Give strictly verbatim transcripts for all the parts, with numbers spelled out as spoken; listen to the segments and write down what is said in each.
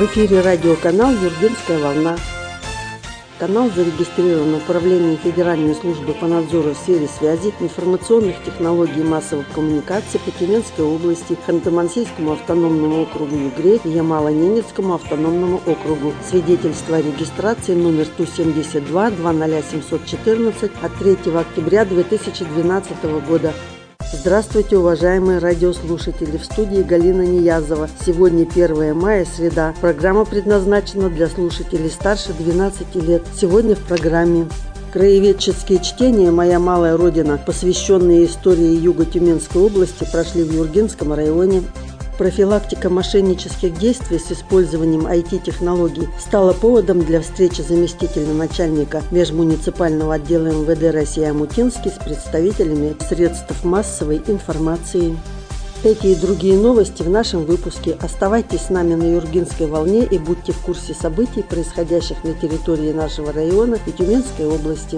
В эфире радиоканал «Юргенская волна». Канал зарегистрирован Управлением Федеральной службы по надзору в сфере связи, информационных технологий и массовых коммуникаций по Тюменской области, Ханты-Мансийскому автономному округу Югре и Ямало-Ненецкому автономному округу. Свидетельство о регистрации номер Ту семьдесят два две тысячи семьсот четырнадцать от третьего октября две тысячи двенадцатого года. Здравствуйте, уважаемые радиослушатели! В студии Галина Ниязова. Сегодня первое мая, среда. Программа предназначена для слушателей старше двенадцати лет. Сегодня в программе краеведческие чтения «Моя малая родина», посвященные истории Юго-Тюменской области, прошли в Юргенском районе. Профилактика мошеннических действий с использованием ай ти-технологий стала поводом для встречи заместителя начальника межмуниципального отдела эм вэ дэ России Амутинский с представителями средств массовой информации. Эти и другие новости в нашем выпуске. Оставайтесь с нами на Юргенской волне и будьте в курсе событий, происходящих на территории нашего района и Тюменской области.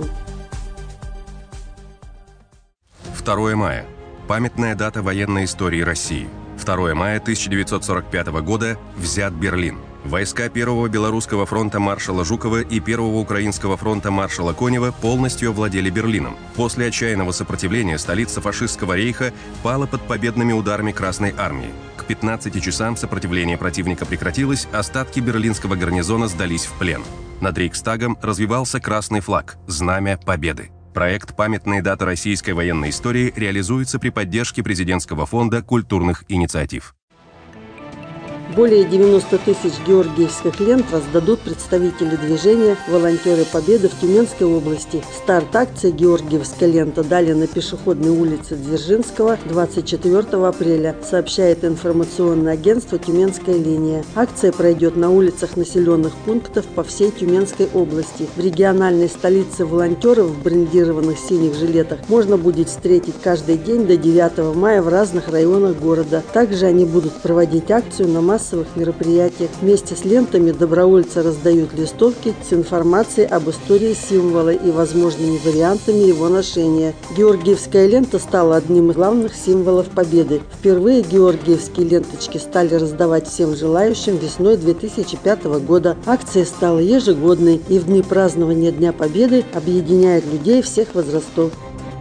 второе мая. Памятная дата военной истории России. второе мая тысяча девятьсот сорок пятого года взят Берлин. Войска Первого Белорусского фронта маршала Жукова и Первого Украинского фронта маршала Конева полностью овладели Берлином. После отчаянного сопротивления столица фашистского рейха пала под победными ударами Красной армии. К пятнадцати часам сопротивление противника прекратилось, остатки берлинского гарнизона сдались в плен. Над Рейхстагом развивался красный флаг – знамя победы. Проект «Памятные даты российской военной истории» реализуется при поддержке Президентского фонда культурных инициатив. Более девяноста тысяч георгиевских лент раздадут представители движения «Волонтеры Победы» в Тюменской области. Старт акции «Георгиевская лента» дали на пешеходной улице Дзержинского двадцать четвёртого апреля, сообщает информационное агентство «Тюменская линия». Акция пройдет на улицах населенных пунктов по всей Тюменской области. В региональной столице волонтеров в брендированных синих жилетах можно будет встретить каждый день до девятого мая в разных районах города. Также они будут проводить акцию на массовых мероприятиях. Вместе с лентами добровольцы раздают листовки с информацией об истории символа и возможными вариантами его ношения. Георгиевская лента стала одним из главных символов Победы. Впервые георгиевские ленточки стали раздавать всем желающим весной две тысячи пятого года. Акция стала ежегодной и в дни празднования Дня Победы объединяет людей всех возрастов.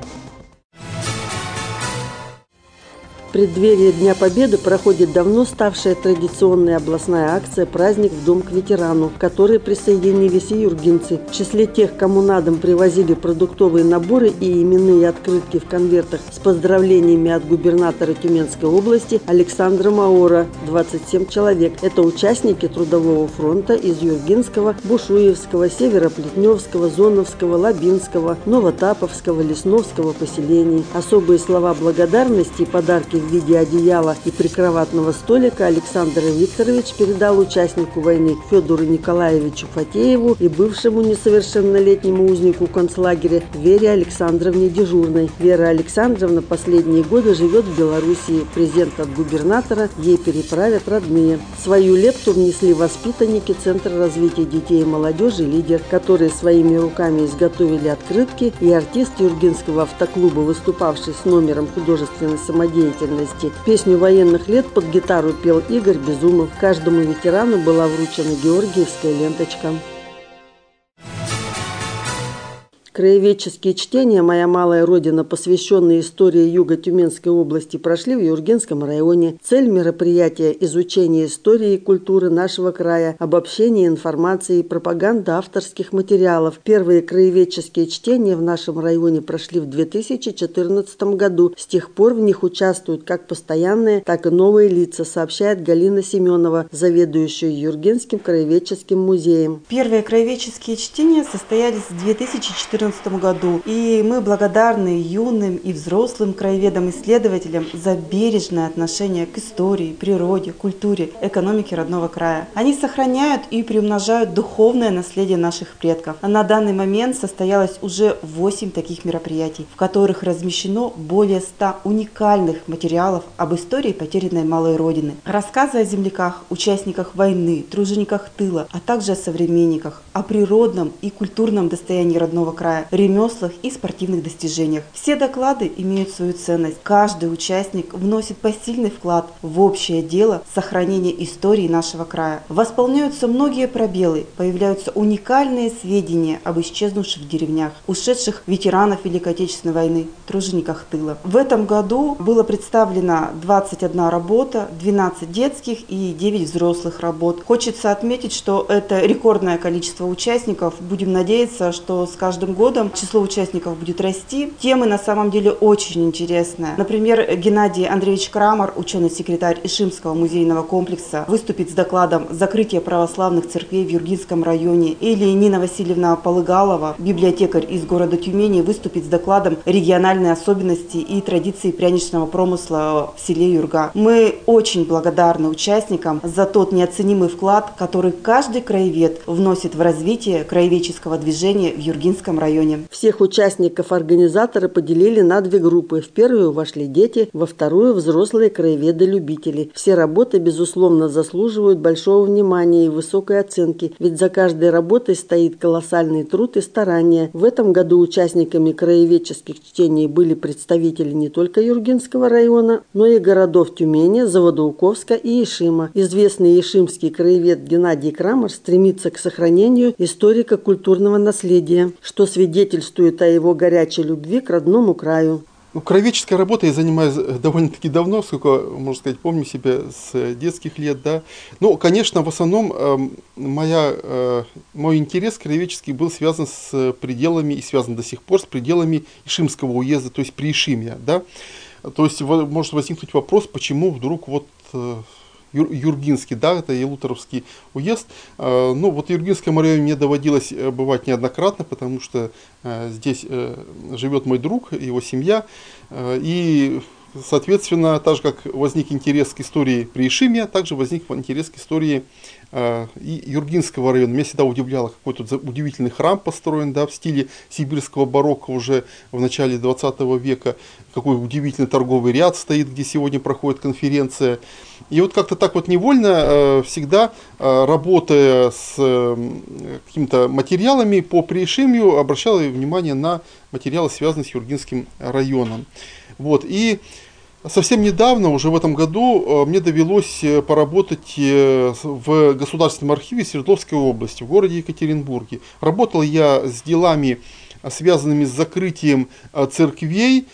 В преддверии Дня Победы проходит давно ставшая традиционная областная акция «Праздник в дом к ветерану», к которой присоединились и юргенцы. В числе тех, кому на дом привозили продуктовые наборы и именные открытки в конвертах с поздравлениями от губернатора Тюменской области Александра Маора, двадцать семь человек. Это участники Трудового фронта из Юргенского, Бушуевского, Североплетневского, Зоновского, Лабинского, Новотаповского, Лесновского поселений. Особые слова благодарности и подарки в виде одеяла и прикроватного столика Александр Викторович передал участнику войны Федору Николаевичу Фатееву и бывшему несовершеннолетнему узнику концлагеря Вере Александровне Дежурной. Вера Александровна последние годы живет в Белоруссии. Презент от губернатора ей переправят родные. Свою лепту внесли воспитанники Центра развития детей и молодежи «Лидер», которые своими руками изготовили открытки, и артист Юргенского автоклуба, выступавший с номером художественной самодеятельности. Песню военных лет под гитару пел Игорь Безумов. Каждому ветерану была вручена георгиевская ленточка. Краеведческие чтения «Моя малая родина», посвященные истории Юго-Тюменской области, прошли в Юргенском районе. Цель мероприятия – изучение истории и культуры нашего края, обобщение информации и пропаганда авторских материалов. Первые краеведческие чтения в нашем районе прошли в две тысячи четырнадцатом году. С тех пор в них участвуют как постоянные, так и новые лица, сообщает Галина Семенова, заведующая Юргенским краеведческим музеем. Первые краеведческие чтения состоялись в две тысячи четырнадцатом году, и мы благодарны юным и взрослым краеведам-исследователям за бережное отношение к истории, природе, культуре, экономике родного края. Они сохраняют и приумножают духовное наследие наших предков. А на данный момент состоялось уже восемь таких мероприятий, в которых размещено более ста уникальных материалов об истории потерянной малой родины. Рассказы о земляках, участниках войны, тружениках тыла, а также о современниках, о природном и культурном достоянии родного края. края, ремеслах и спортивных достижениях. Все доклады имеют свою ценность. Каждый участник вносит посильный вклад в общее дело сохранения истории нашего края. Восполняются многие пробелы, появляются уникальные сведения об исчезнувших деревнях, ушедших ветеранов Великой Отечественной войны, тружениках тыла. В этом году было представлено двадцать одна работа, двенадцать детских и девять взрослых работ. Хочется отметить, что это рекордное количество участников. Будем надеяться, что с каждым годом число участников будет расти. Темы на самом деле очень интересные. Например, Геннадий Андреевич Крамар, ученый-секретарь Ишимского музейного комплекса, выступит с докладом «Закрытие православных церквей в Юргинском районе». Или Нина Васильевна Полыгалова, библиотекарь из города Тюмени, выступит с докладом «Региональные особенности и традиции пряничного промысла в селе Юрга». Мы очень благодарны участникам за тот неоценимый вклад, который каждый краевед вносит в развитие краеведческого движения в Юргинском районе. Всех участников организаторы поделили на две группы. В первую вошли дети, во вторую – взрослые краеведы-любители. Все работы, безусловно, заслуживают большого внимания и высокой оценки, ведь за каждой работой стоит колоссальный труд и старания. В этом году участниками краеведческих чтений были представители не только Юргинского района, но и городов Тюмени, Заводоуковска и Ишима. Известный ишимский краевед Геннадий Крамар стремится к сохранению историко-культурного наследия, что свидетельствует о его горячей любви к родному краю. Ну, краеведческой работой я занимаюсь довольно-таки давно, сколько, можно сказать, помню себя с детских лет, да. Ну, конечно, в основном э, моя, э, мой интерес краеведческий был связан с пределами, и связан до сих пор с пределами Ишимского уезда, то есть Приишимья, да. То есть может возникнуть вопрос, почему вдруг вот э, Юргинский, да, это Ялуторовский уезд. Ну, вот в Юргинском районе мне доводилось бывать неоднократно, потому что здесь живет мой друг, его семья. И, соответственно, так же, как возник интерес к истории Приишимья, также возник интерес к истории и Юргинского района. Меня всегда удивляло, какой тут удивительный храм построен, да, в стиле сибирского барокко уже в начале двадцатого века. Какой удивительный торговый ряд стоит, где сегодня проходит конференция. И вот как-то так вот невольно э, всегда, э, работая с э, какими-то материалами по Приишимью, обращал внимание на материалы, связанные с Юргинским районом. Вот. И совсем недавно, уже в этом году, мне довелось поработать в Государственном архиве Свердловской области, в городе Екатеринбурге. Работал я с делами, связанными с закрытием церквей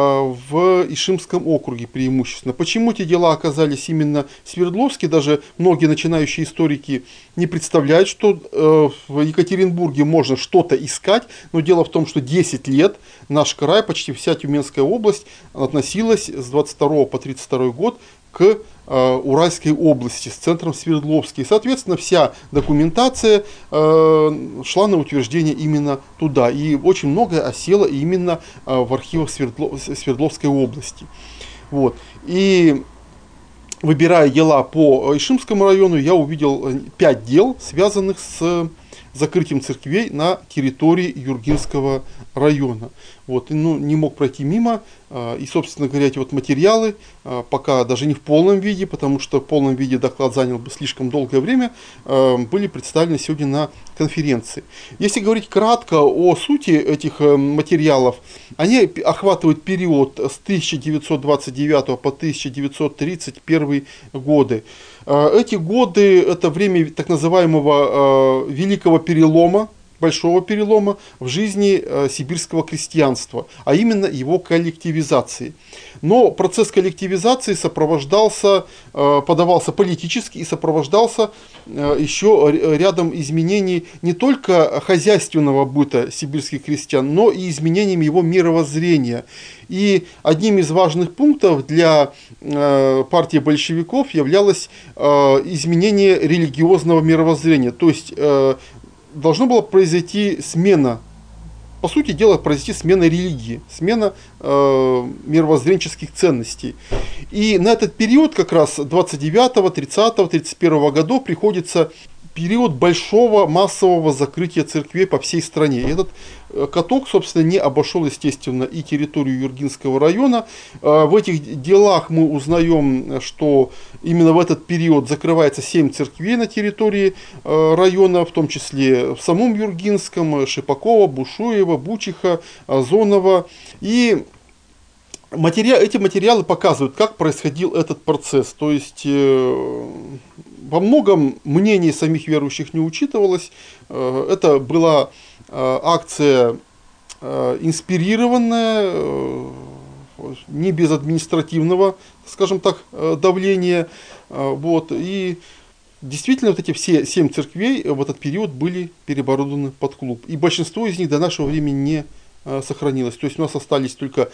в Ишимском округе преимущественно. Почему эти дела оказались именно в Свердловске, даже многие начинающие историки не представляют, что в Екатеринбурге можно что-то искать, но дело в том, что десять лет наш край, почти вся Тюменская область относилась с двадцать второго по тридцать второй год к Уральской области с центром Свердловске. И, соответственно, вся документация э, шла на утверждение именно туда. И очень многое осело именно э, в архивах Свердлов, Свердловской области. Вот. И выбирая дела по Ишимскому району, я увидел пять дел, связанных с закрытием церквей на территории Юргинского района. Вот, и, ну, не мог пройти мимо. И, собственно говоря, эти вот материалы, пока даже не в полном виде, потому что в полном виде доклад занял бы слишком долгое время, были представлены сегодня на конференции. Если говорить кратко о сути этих материалов, они охватывают период с тысяча девятьсот двадцать девятого по тысяча девятьсот тридцать первый годы. Эти годы – это время так называемого великого перелома, большого перелома в жизни э, сибирского крестьянства, а именно его коллективизации. Но процесс коллективизации сопровождался, э, подавался политически и сопровождался э, еще рядом изменений не только хозяйственного быта сибирских крестьян, но и изменением его мировоззрения. И одним из важных пунктов для э, партии большевиков являлось э, изменение религиозного мировоззрения, то есть э, должно было произойти смена, по сути дела, произойти смена религии, смена э, мировоззренческих ценностей. И на этот период, как раз двадцать девятого, тридцатого, тридцать первого годов, приходится период большого массового закрытия церквей по всей стране. И этот каток, собственно, не обошел, естественно, и территорию Юргинского района. В этих делах мы узнаем, что именно в этот период закрывается семь церквей на территории района, в том числе в самом Юргинском, Шипакова, Бушуева, Бучиха, Озонова. И матери... эти материалы показывают, как происходил этот процесс. То есть во многом мнение самих верующих не учитывалось. Это была акция инспирированная, не без административного, скажем так, давления. Вот. И действительно, вот эти все семь церквей в этот период были переоборудованы под клуб. И большинство из них до нашего времени не сохранилось. То есть у нас остались только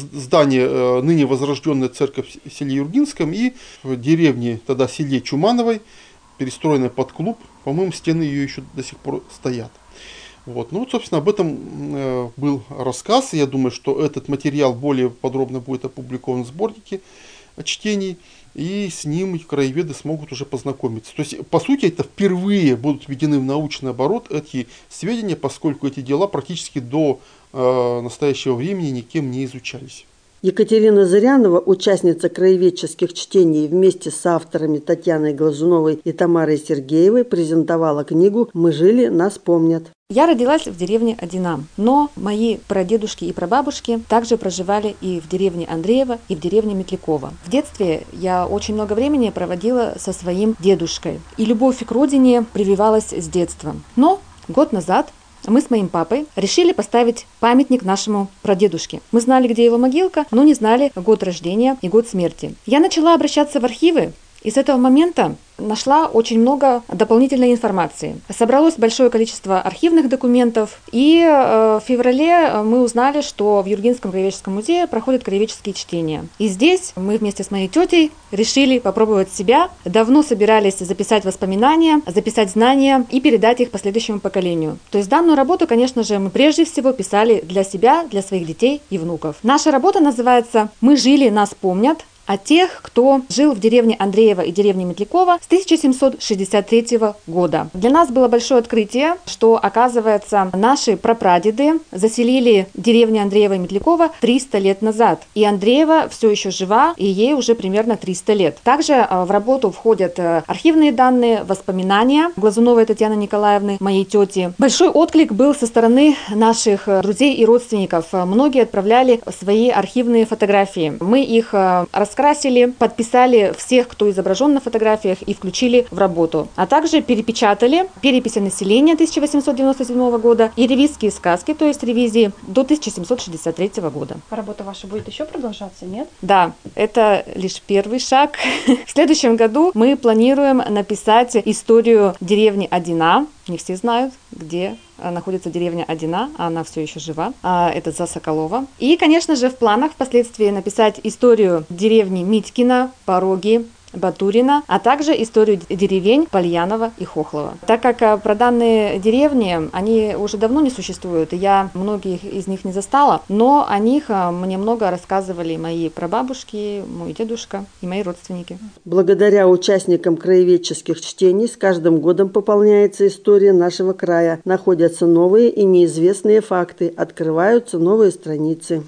здание, ныне возрожденная церковь в селе Юргинском и в деревне, тогда селе Чумановой, перестроенная под клуб. По-моему, стены ее еще до сих пор стоят. Вот. Ну вот, собственно, об этом э, был рассказ. Я думаю, что этот материал более подробно будет опубликован в сборнике чтений, и с ним краеведы смогут уже познакомиться. То есть, по сути, это впервые будут введены в научный оборот эти сведения, поскольку эти дела практически до э, настоящего времени никем не изучались. Екатерина Зырянова, участница краеведческих чтений, вместе с авторами Татьяной Глазуновой и Тамарой Сергеевой презентовала книгу «Мы жили, нас помнят». Я родилась в деревне Одина, но мои прадедушки и прабабушки также проживали и в деревне Андреева, и в деревне Метлякова. В детстве я очень много времени проводила со своим дедушкой, и любовь к родине прививалась с детства. Но год назад мы с моим папой решили поставить памятник нашему прадедушке. Мы знали, где его могилка, но не знали год рождения и год смерти. Я начала обращаться в архивы, и с этого момента нашла очень много дополнительной информации. Собралось большое количество архивных документов, и в феврале мы узнали, что в Юргинском краеведческом музее проходят краеведческие чтения. И здесь мы вместе с моей тетей решили попробовать себя. Давно собирались записать воспоминания, записать знания и передать их последующему поколению. То есть данную работу, конечно же, мы прежде всего писали для себя, для своих детей и внуков. Наша работа называется «Мы жили, нас помнят», о тех, кто жил в деревне Андреева и деревне Метлякова с тысяча семьсот шестьдесят третьего года. Для нас было большое открытие, что, оказывается, наши прапрадеды заселили деревню Андреева и Метлякова триста лет назад. И Андреева все еще жива, и ей уже примерно триста лет. Также в работу входят архивные данные, воспоминания Глазуновой Татьяны Николаевны, моей тети. Большой отклик был со стороны наших друзей и родственников. Многие отправляли свои архивные фотографии. Мы их раскрасили, подписали всех, кто изображен на фотографиях, и включили в работу. А также перепечатали переписи населения тысяча восемьсот девяносто седьмого года и ревизские сказки, то есть ревизии до тысяча семьсот шестьдесят третьего года. Работа ваша будет еще продолжаться, нет? Да, это лишь первый шаг. В следующем году мы планируем написать историю деревни Одина. Не все знают, где находится деревня Одина, а она все еще жива. Это за Соколова. И, конечно же, в планах впоследствии написать историю деревни Митькина, Пороги, Батурина, а также историю деревень Пальянова и Хохлова. Так как про данные деревни, они уже давно не существуют, и я многих из них не застала, но о них мне много рассказывали мои прабабушки, мой дедушка и мои родственники. Благодаря участникам краеведческих чтений с каждым годом пополняется история нашего края, находятся новые и неизвестные факты, открываются новые страницы.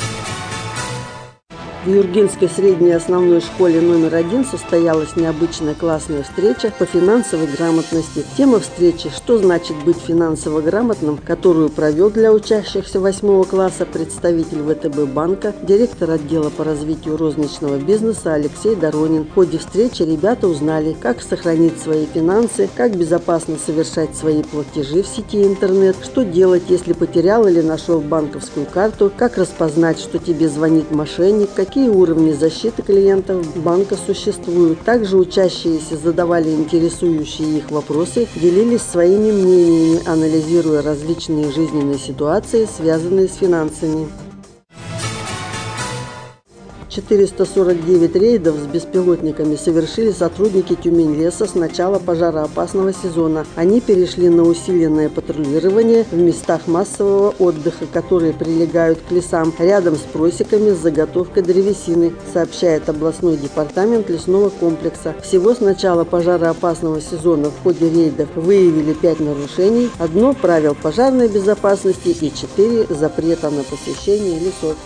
В Юргинской средней основной школе номер один состоялась необычная классная встреча по финансовой грамотности. Тема встречи «Что значит быть финансово грамотным?», которую провел для учащихся восьмого класса представитель вэ тэ бэ банка, директор отдела по развитию розничного бизнеса Алексей Доронин. В ходе встречи ребята узнали, как сохранить свои финансы, как безопасно совершать свои платежи в сети интернет, что делать, если потерял или нашел банковскую карту, как распознать, что тебе звонит мошенник, какие Какие уровни защиты клиентов банка существуют. Также учащиеся задавали интересующие их вопросы, делились своими мнениями, анализируя различные жизненные ситуации, связанные с финансами. четыреста сорок девять рейдов с беспилотниками совершили сотрудники Тюмень-леса с начала пожароопасного сезона. Они перешли на усиленное патрулирование в местах массового отдыха, которые прилегают к лесам, рядом с просеками с заготовкой древесины, сообщает областной департамент лесного комплекса. Всего с начала пожароопасного сезона в ходе рейдов выявили пять нарушений, одно правил пожарной безопасности и четыре запрета на посещение лесов.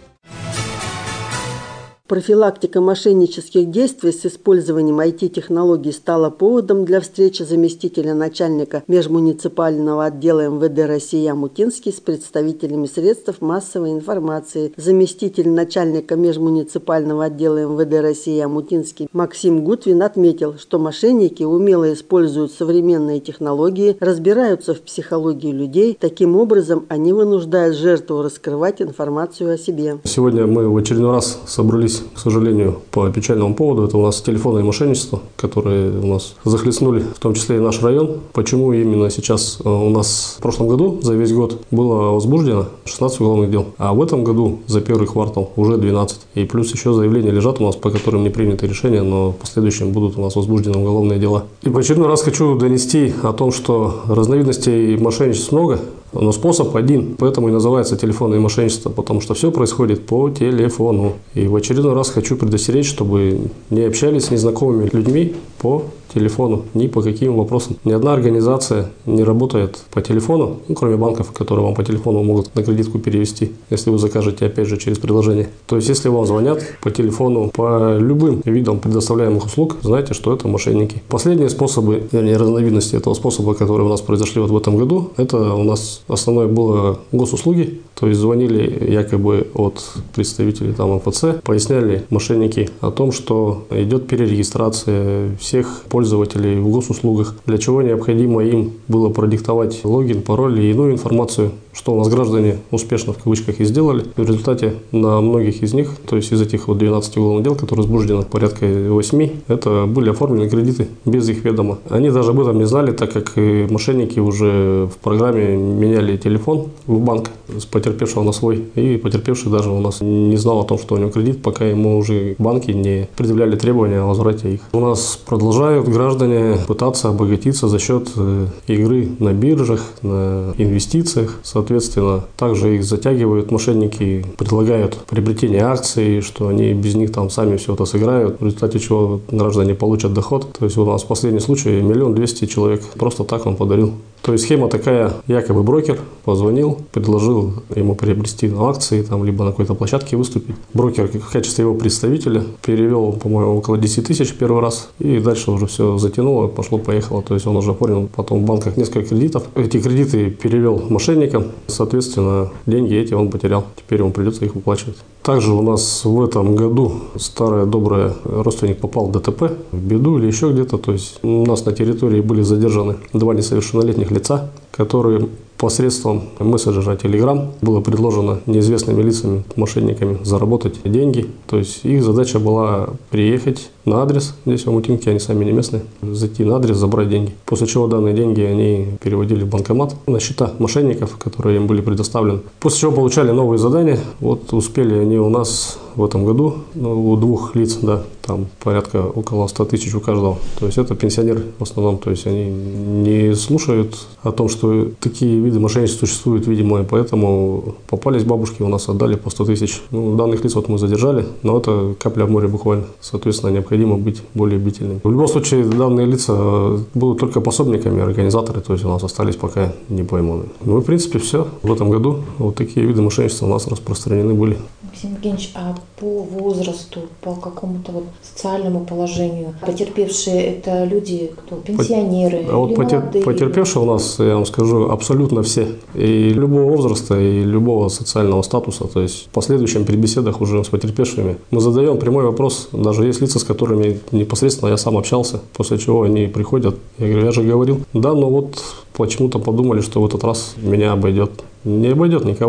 Профилактика мошеннических действий с использованием ай ти-технологий стала поводом для встречи заместителя начальника межмуниципального отдела эм вэ дэ России Омутинский с представителями средств массовой информации. Заместитель начальника межмуниципального отдела эм вэ дэ России Омутинский Максим Гутвин отметил, что мошенники умело используют современные технологии, разбираются в психологии людей. Таким образом, они вынуждают жертву раскрывать информацию о себе. Сегодня мы в очередной раз собрались, к сожалению, по печальному поводу. Это у нас телефонное мошенничество, которые у нас захлестнули, в том числе и наш район. Почему именно сейчас у нас в прошлом году за весь год было возбуждено шестнадцать уголовных дел, а в этом году за первый квартал уже двенадцать. И плюс еще заявления лежат у нас, по которым не приняты решения, но в последующем будут у нас возбуждены уголовные дела. И в очередной раз хочу донести о том, что разновидностей мошенничеств много, но способ один, поэтому и называется телефонное мошенничество, потому что все происходит по телефону. И в очередной раз хочу предостеречь, чтобы не общались с незнакомыми людьми по телефону, ни по каким вопросам. Ни одна организация не работает по телефону, ну, кроме банков, которые вам по телефону могут на кредитку перевести, если вы закажете, опять же, через приложение. То есть, если вам звонят по телефону, по любым видам предоставляемых услуг, знайте, что это мошенники. Последние способы, вернее, разновидности этого способа, которые у нас произошли вот в этом году, это у нас основное было госуслуги, то есть звонили якобы от представителей там эм эф цэ, поясняли мошенники о том, что идет перерегистрация всех пользователей в госуслугах, для чего необходимо им было продиктовать логин, пароль и иную информацию, что у нас граждане успешно в кавычках и сделали. В результате на многих из них, то есть из этих вот двенадцати уголовных дел, которые возбуждены, порядка восьми, это были оформлены кредиты без их ведома. Они даже об этом не знали, так как мошенники уже в программе меняли телефон в банк с потерпевшего на свой, и потерпевший даже у нас не знал о том, что у него кредит, пока ему уже банки не предъявляли требования о возврате их. У нас продолжают граждане пытаться обогатиться за счет игры на биржах, на инвестициях. Соответственно, также их затягивают мошенники, предлагают приобретение акций, что они без них там сами все это сыграют, в результате чего граждане получат доход. То есть у нас в последний случай миллион двести человек просто так он подарил. То есть схема такая, якобы брокер позвонил, предложил ему приобрести акции, там, либо на какой-то площадке выступить. Брокер в качестве его представителя перевел, по-моему, около десяти тысяч первый раз, и дальше уже все затянуло, пошло-поехало. То есть он уже оформил потом в банках несколько кредитов. Эти кредиты перевел мошенникам, соответственно, деньги эти он потерял. Теперь ему придется их выплачивать. Также у нас в этом году старая добрая родственник попал в дэ тэ пэ, в беду или еще где-то. То есть у нас на территории были задержаны два несовершеннолетних лица, которые посредством мессенджера Telegram было предложено неизвестными лицами, мошенниками заработать деньги. То есть их задача была приехать на адрес, здесь в Омутинке, они сами не местные, зайти на адрес, забрать деньги. После чего данные деньги они переводили в банкомат на счета мошенников, которые им были предоставлены. После чего получали новые задания. Вот успели они у нас в этом году, ну, у двух лиц, да, там порядка около ста тысяч у каждого. То есть это пенсионеры в основном, то есть они не слушают о том, что такие виды мошенничества существуют, видимо, и поэтому попались бабушки, у нас отдали по сто тысяч. Ну, данных лиц вот мы задержали, но это капля в море буквально. Соответственно, необходимо быть более бдительными. В любом случае, данные лица будут только пособниками, организаторы, то есть у нас остались пока не пойманы. Ну и в принципе все. В этом году вот такие виды мошенничества у нас распространены были. Максим Евгеньевич, а по возрасту, по какому-то вот социальному положению потерпевшие это люди, кто пенсионеры, а вот или потер, молодые? Потерпевшие у нас, я вам скажу, абсолютно все. И любого возраста, и любого социального статуса. То есть в последующем при беседах уже с потерпевшими мы задаем прямой вопрос. Даже есть лица, с которыми непосредственно я сам общался, после чего они приходят. Я говорю, я же говорил, да, но вот почему-то подумали, что в этот раз меня обойдет. Не обойдет никого.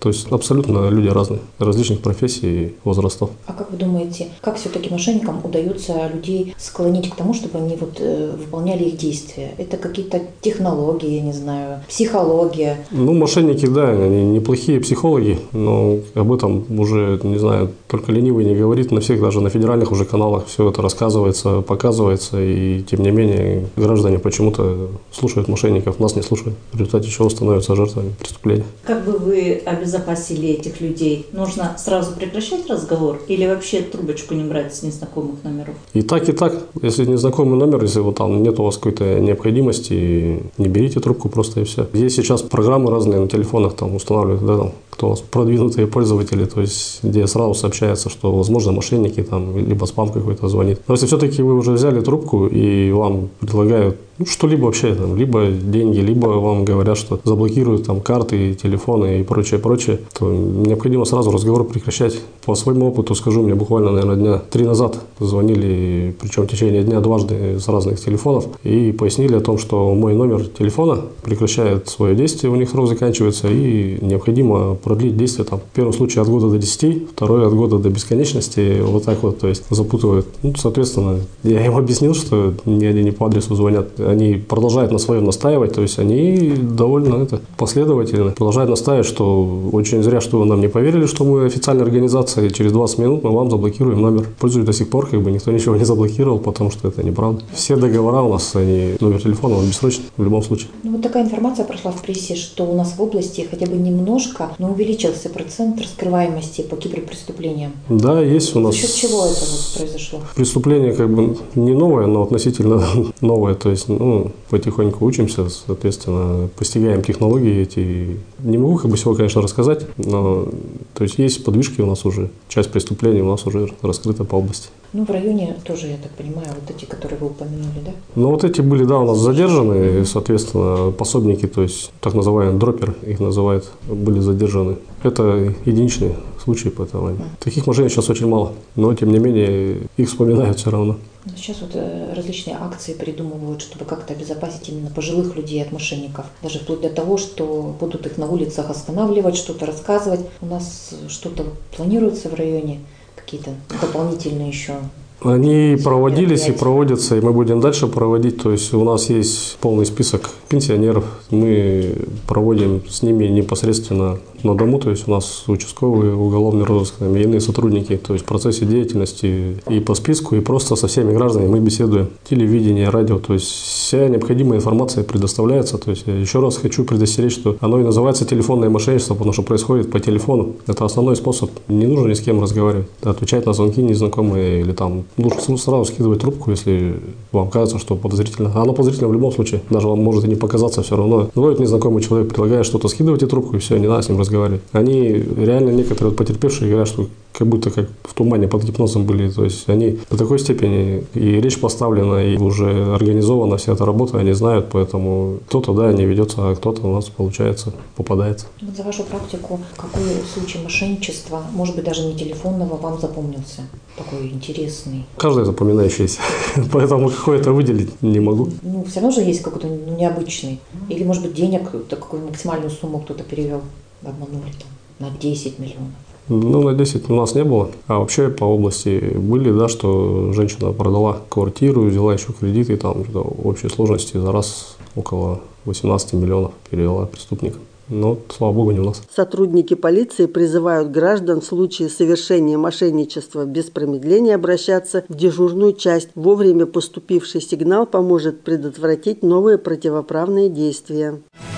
То есть абсолютно люди разные, различных профессий и возрастов. А как вы думаете, как все-таки мошенникам удается людей склонить к тому, чтобы они вот э, выполняли их действия? Это какие-то технологии, я не знаю, психология? Ну, мошенники, да, они неплохие психологи, но об этом уже, не знаю, только ленивый не говорит. На всех, даже на федеральных уже каналах все это рассказывается, показывается, и тем не менее граждане почему-то слушают мошенников, нас не слушают, в результате чего становятся жертвами преступления. Как бы вы обезопасили этих людей? Нужно сразу прекращать разговор или вообще трубочку не брать с незнакомых номеров? И так, и так. Если незнакомый номер, если вот там нет у вас какой-то необходимости, не берите трубку просто и все. Есть сейчас программы разные на телефонах, там устанавливают, да, там, кто у вас продвинутые пользователи, то есть где сразу сообщается, что, возможно, мошенники, там, либо спам какой-то звонит. Но если все-таки вы уже взяли трубку и вам предлагают ну, что-либо вообще, там, либо деньги, либо вам говорят, что заблокируют там карты, телефоны и прочее, прочее, то необходимо сразу разговор прекращать. По своему опыту скажу, мне буквально, наверное, дня три назад звонили, причем в течение дня дважды с разных телефонов, и пояснили о том, что мой номер телефона прекращает свое действие, у них срок заканчивается, и необходимо продлить действие, там, в первом случае от года до десяти, второй от года до бесконечности, вот так вот, то есть запутывают. Ну, соответственно, я им объяснил, что не они не по адресу звонят, они продолжают на своем настаивать, то есть они довольно это, последовательно продолжают настаивать, что очень зря, что вы нам не поверили, что мы официальная организация, и через двадцать минут мы вам заблокируем номер. Пользуюсь до сих пор, как бы никто ничего не заблокировал, потому что это неправда. Все договора у нас, они, номер телефона, он бессрочный в любом случае. Ну, вот такая информация прошла в прессе, что у нас в области хотя бы немножко, но увеличился процент раскрываемости по киберпреступлениям. Да, есть у нас. За счет чего это вот произошло? Преступление как бы не новое, но относительно новое, то есть ну, потихоньку учимся, соответственно, постигаем технологии эти. Не могу как бы всего, конечно, рассказать, но то есть есть подвижки у нас уже, часть преступлений у нас уже раскрыта по области. Ну, в районе тоже, я так понимаю, вот эти, которые вы упомянули, да? Ну, вот эти были, да, у нас задержаны, соответственно, пособники, то есть так называемый дроппер, их называют, были задержаны. Это единичные случаи, поэтому mm. таких мошенников сейчас очень мало, но, тем не менее, их вспоминают все равно. Сейчас вот различные акции придумывают, чтобы как-то обезопасить именно пожилых людей от мошенников. Даже вплоть до того, что будут их на улицах останавливать, что-то рассказывать. У нас что-то планируется в районе, какие-то дополнительные еще? Они проводились и проводятся, и мы будем дальше проводить. То есть у нас есть полный список пенсионеров. Мы проводим с ними непосредственно на дому, то есть у нас участковые, уголовный розыск, иные сотрудники, то есть в процессе деятельности и по списку, и просто со всеми гражданами мы беседуем. Телевидение, радио, то есть вся необходимая информация предоставляется. То есть я еще раз хочу предостеречь, что оно и называется телефонное мошенничество, потому что происходит по телефону. Это основной способ. Не нужно ни с кем разговаривать, отвечать на звонки незнакомые или там лучше сразу скидывать трубку, если вам кажется, что подозрительно. Оно подозрительно в любом случае, даже вам может и не показаться все равно. Звонит незнакомый человек, предлагает что-то, скидывайте трубку и все, не надо с ним разговаривать. Они реально, некоторые вот потерпевшие говорят, что как будто как в тумане под гипнозом были. То есть они до такой степени и речь поставлена, и уже организована вся эта работа, они знают, поэтому кто-то, да, не ведется, а кто-то у нас, получается, попадается. Вот за вашу практику, какой случай мошенничества, может быть, даже не телефонного, вам запомнился? Такой интересный. Каждый запоминающийся, поэтому какой-то выделить не могу. Ну, все равно же есть какой-то ну, необычный. Или, может быть, денег, какую максимальную сумму кто-то перевел, обманули там на десять миллионов. Ну, на десять у нас не было. А вообще по области были, да, что женщина продала квартиру, взяла еще кредиты, там в общей сложности за раз около восемнадцати миллионов перевела преступникам. Но, слава богу, не у нас. Сотрудники полиции призывают граждан в случае совершения мошенничества без промедления обращаться в дежурную часть. Вовремя поступивший сигнал поможет предотвратить новые противоправные действия.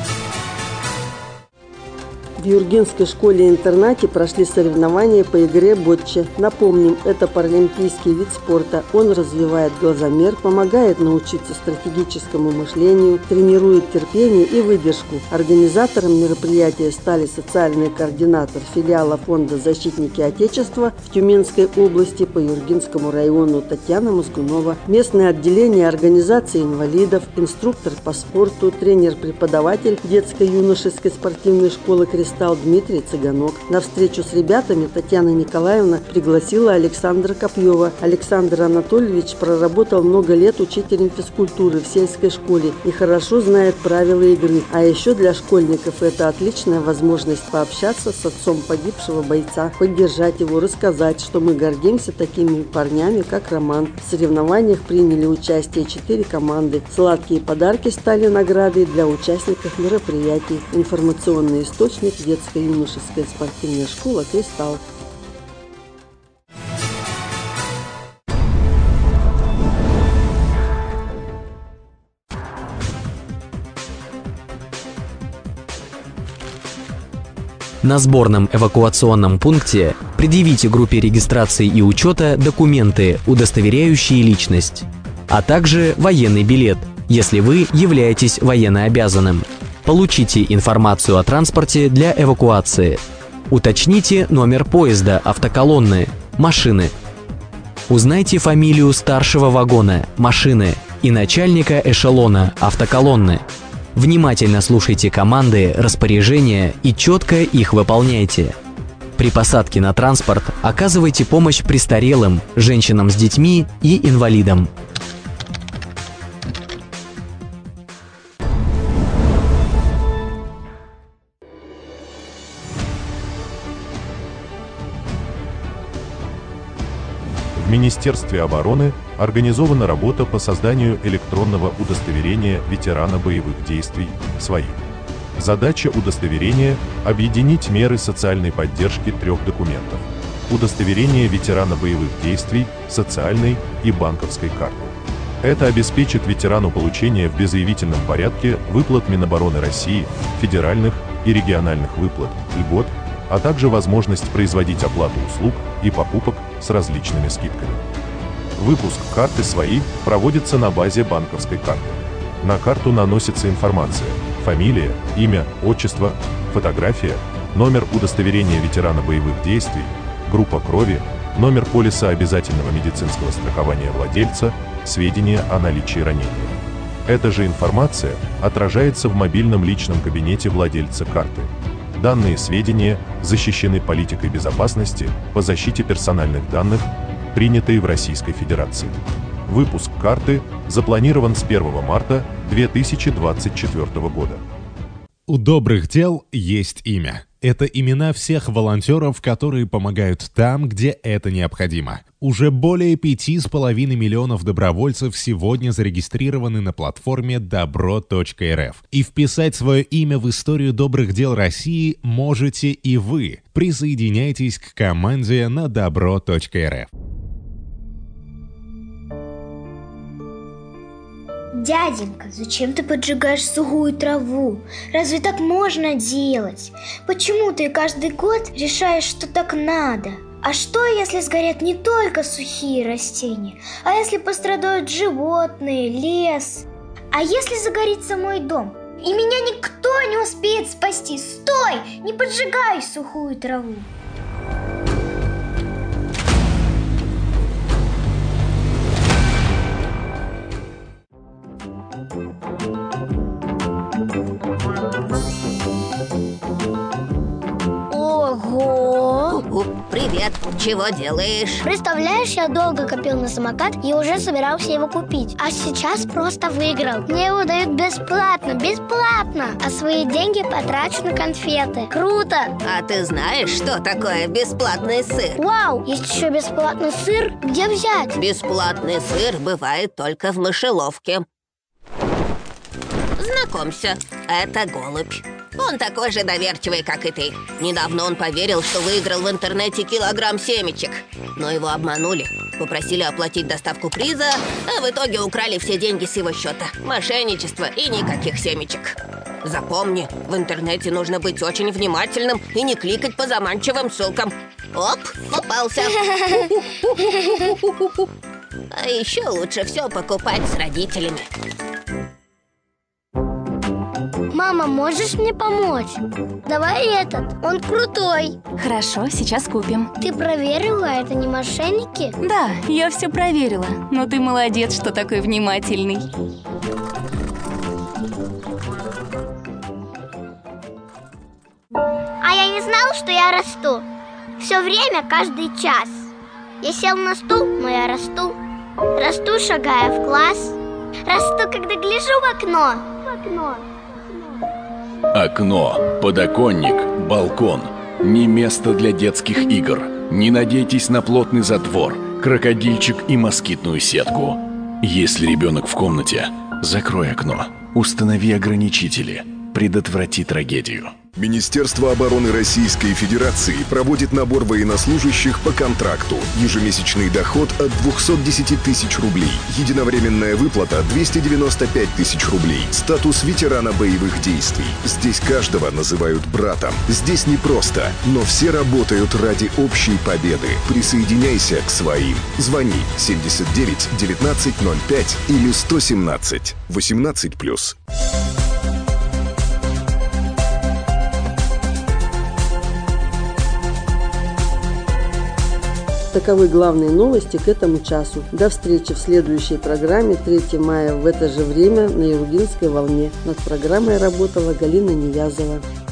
В Юргенской школе-интернате прошли соревнования по игре ботче. Напомним, это паралимпийский вид спорта. Он развивает глазомер, помогает научиться стратегическому мышлению, тренирует терпение и выдержку. Организатором мероприятия стали социальный координатор филиала фонда «Защитники Отечества» в Тюменской области по Юргенскому району Татьяна Мозгунова, местное отделение организации инвалидов, инструктор по спорту, тренер-преподаватель детско-юношеской спортивной школы «Крест» стал Дмитрий Цыганок. На встречу с ребятами Татьяна Николаевна пригласила Александра Копьева. Александр Анатольевич проработал много лет учителем физкультуры в сельской школе и хорошо знает правила игры. А еще для школьников это отличная возможность пообщаться с отцом погибшего бойца, поддержать его, рассказать, что мы гордимся такими парнями, как Роман. В соревнованиях приняли участие четыре команды. Сладкие подарки стали наградой для участников мероприятий. Информационный источник — детско-юношеская спортивная школа «Кристалл». На сборном эвакуационном пункте предъявите группе регистрации и учета документы, удостоверяющие личность, а также военный билет, если вы являетесь военнообязанным. Получите информацию о транспорте для эвакуации. Уточните номер поезда, автоколонны, машины. Узнайте фамилию старшего вагона, машины и начальника эшелона, автоколонны. Внимательно слушайте команды, распоряжения и четко их выполняйте. При посадке на транспорт оказывайте помощь престарелым, женщинам с детьми и инвалидам. В Министерстве обороны организована работа по созданию электронного удостоверения ветерана боевых действий «Свои». Задача удостоверения – объединить меры социальной поддержки трех документов – удостоверение ветерана боевых действий, социальной и банковской карты. Это обеспечит ветерану получение в беззаявительном порядке выплат Минобороны России, федеральных и региональных выплат, льгот, а также возможность производить оплату услуг и покупок с различными скидками. Выпуск карты «Свои» проводится на базе банковской карты. На карту наносится информация: фамилия, имя, отчество, фотография, номер удостоверения ветерана боевых действий, группа крови, номер полиса обязательного медицинского страхования владельца, сведения о наличии ранения. Эта же информация отражается в мобильном личном кабинете владельца карты. Данные сведения защищены политикой безопасности по защите персональных данных, принятой в Российской Федерации. Выпуск карты запланирован с первого марта две тысячи двадцать четвёртого года. У добрых дел есть имя. Это имена всех волонтеров, которые помогают там, где это необходимо. Уже более пяти с половиной миллионов добровольцев сегодня зарегистрированы на платформе добро точка эр эф. И вписать свое имя в историю добрых дел России можете и вы. Присоединяйтесь к команде на добро точка эр эф. Дяденька, зачем ты поджигаешь сухую траву? Разве так можно делать? Почему ты каждый год решаешь, что так надо? А что, если сгорят не только сухие растения, а если пострадают животные, лес? А если загорится мой дом, и меня никто не успеет спасти? Стой! Не поджигай сухую траву! Ого! Привет! Чего делаешь? Представляешь, я долго копил на самокат и уже собирался его купить. А сейчас просто выиграл. Мне его дают бесплатно, бесплатно. А свои деньги потрачу на конфеты. Круто! А ты знаешь, что такое бесплатный сыр? Вау! Есть еще бесплатный сыр? Где взять? Бесплатный сыр бывает только в мышеловке. Знакомься, это голубь. Он такой же доверчивый, как и ты. Недавно он поверил, что выиграл в интернете килограмм семечек. Но его обманули. Попросили оплатить доставку приза, а в итоге украли все деньги с его счета. Мошенничество и никаких семечек. Запомни, в интернете нужно быть очень внимательным и не кликать по заманчивым ссылкам. Оп, попался. А еще лучше все покупать с родителями. Мама, можешь мне помочь? Давай этот, он крутой. Хорошо, сейчас купим. Ты проверила, это не мошенники? Да, я все проверила. Но ты молодец, что такой внимательный. А знал, что я расту? Все время, каждый час. Я сел на стул, но я расту. Расту, шагая в класс. Расту, когда гляжу в окно. В окно. Окно, подоконник, балкон. Не место для детских игр. Не надейтесь на плотный затвор, крокодильчик и москитную сетку. Если ребенок в комнате, закрой окно. Установи ограничители. Предотврати трагедию. Министерство обороны Российской Федерации проводит набор военнослужащих по контракту. Ежемесячный доход от двухсот десяти тысяч рублей. Единовременная выплата двести девяносто пять тысяч рублей. Статус ветерана боевых действий. Здесь каждого называют братом. Здесь непросто, но все работают ради общей победы. Присоединяйся к своим. Звони семьдесят девять девятнадцать ноль пять или сто семнадцать восемнадцать плюс. Таковы главные новости к этому часу. До встречи в следующей программе третьего мая в это же время на Юргинской волне. Над программой работала Галина Ниязова.